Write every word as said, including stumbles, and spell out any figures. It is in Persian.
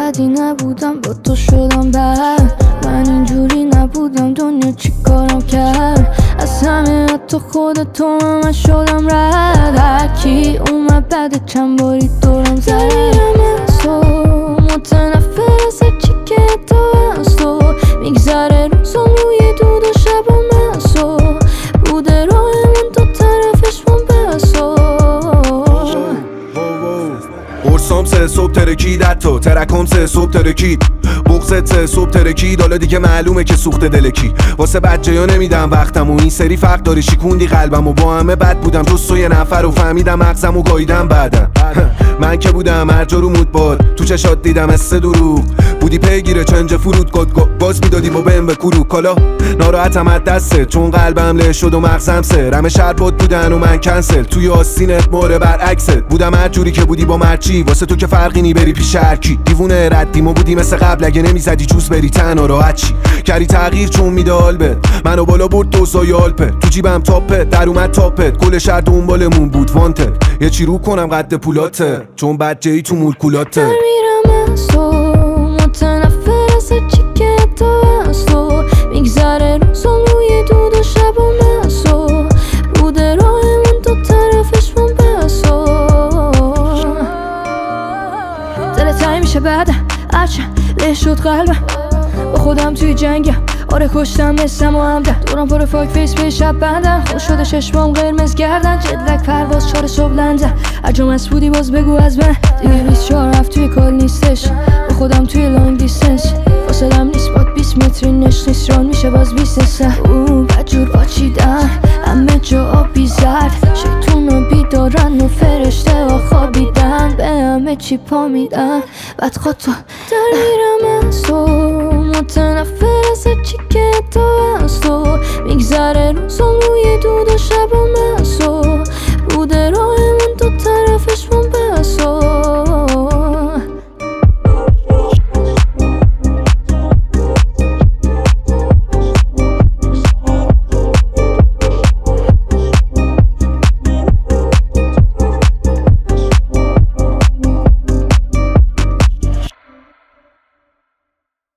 بدی نبودم با تو شدم بد. من اینجوری نبودم دنیا چی کارم کرد. از همه حتی خود تو من شدم رد. هرکی اومد بعد چند باری دورم زد. دمیرم از تو متنفر از هرچی که تو از تو میگذره روزم روی دود و شبم از تو بوده راهمون دو طرفش من بسو. قرصام سه صبح ترکید حتی ترکام سه صبح ترکید بغزت سه صبح ترکید. حالا دیگه معلومه که سوخت دلکی واسه بچه ها نمیدم وقتم و این سری فرق داری شیکوندی قلبم و با همه بد بودم جز تو یه نفر و فهمیدم مغزم و گاییدم بعدم. من که بودم هر جا رو مود باد تو چشات دیدم استه دروغ بودی پیگیره چنج فرود گد باز میدادی با بهم به کروک. حالا ناراحتم از دسته چون قلبم له شد و مغزم سه رم شربات بودن و من کنسل توی آستینت ماره برعکست بودم هر جوری که بودی با مرچی واسه تو که فرقی نی بری پیش هرکی. دیوونه ردیم و بودی مثل قبل اگه نمیزدی جوز بری تنها راحت چی کردی تغییر چون میده آلبت منو بالا برد دوزای آلپت تو جیبم تاپت در اومد تاپت کل شهر دنبالمون بود وانتد یه چی رو کنم قد پولاته چون بدجهی تو مولکولاته. دمیرم از تو متنفر از هرچی که تو از تو میگذره روزم روی دود و شبم از تو بوده راهمون دو طرفش من بسو. دل تنگ میشه بعد هرچه له شد قلبم با خودم توی جنگم آره کشتم مثلم و همدن دورم پر فاک فیس به شب بندم خوش شده چشمام قرمز گردن جدلک پرواز چار صبح لندن عجام از بودی باز بگو از من دیگه بیست چهار هفت توی کال نیستش با خودم توی لانگ دیستنس فاصلم نیست باد بیست متری نش نیست ران میشه باز بیست سن او بدجور پاچیدن همه جا آبی زرد شیطون رو بیدارن و فرشته ها خوابیدن به همه چی پا میدن بعد خود تو در میرم از تو متنفر از هرچی که تو از تو میگذره روزم روی دود و شبم